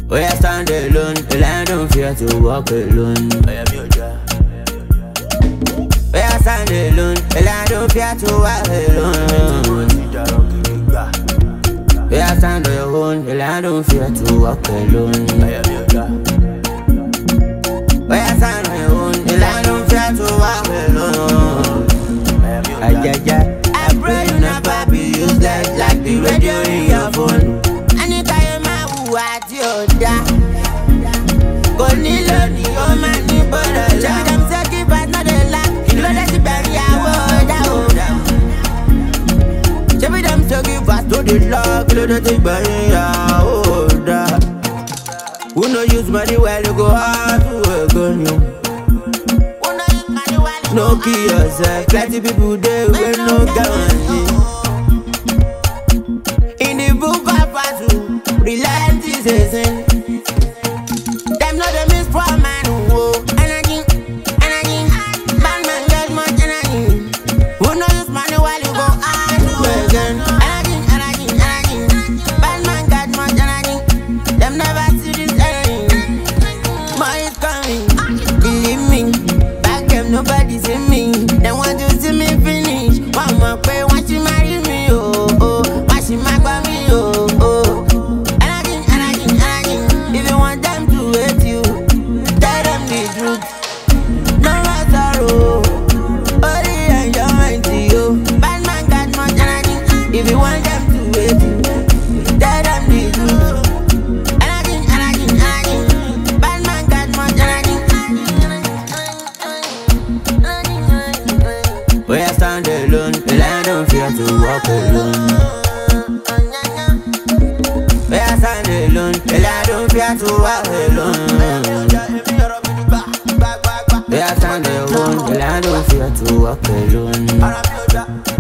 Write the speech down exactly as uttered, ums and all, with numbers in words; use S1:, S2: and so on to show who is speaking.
S1: We are stand alone, the land don't fear to walk alone. I am your job. We are stand alone, the land don't fear to walk alone. We are stand on your own, the land don't fear to walk alone. I am your job. We are stand on your own, the land don't fear to walk alone. I am your job. I pray you never be useless like the radio in your phone. What you da? Go nilo ni o ma ni borola. Show them sacrifice not the lack. You know that you bury our da o da. Show them sacrifice to the lack. You know that you bury our da. Who no use money well you go hard to work on you. Who no use money well you no kill yourself. Plenty people there with no guarantee. In the book of Azu, reality is a sin. Them know they miss for man who energy, energy. Bad man get much energy. Who know use money while you go hard to again. Energy, energy, energy. Bad man got much energy. Them never see this energy. More is coming, believe me. Back them nobody see me. They want to see me finish. One more pay, want you marry me, oh oh. Want she marry me, oh oh. If you want them to wait, tell them the truth. Energy, energy, energy. Bad man got much energy. We are stand alone, the land don't fear to walk alone. We are stand alone, the land don't fear to walk alone. We are stand alone, the land don't fear to walk alone.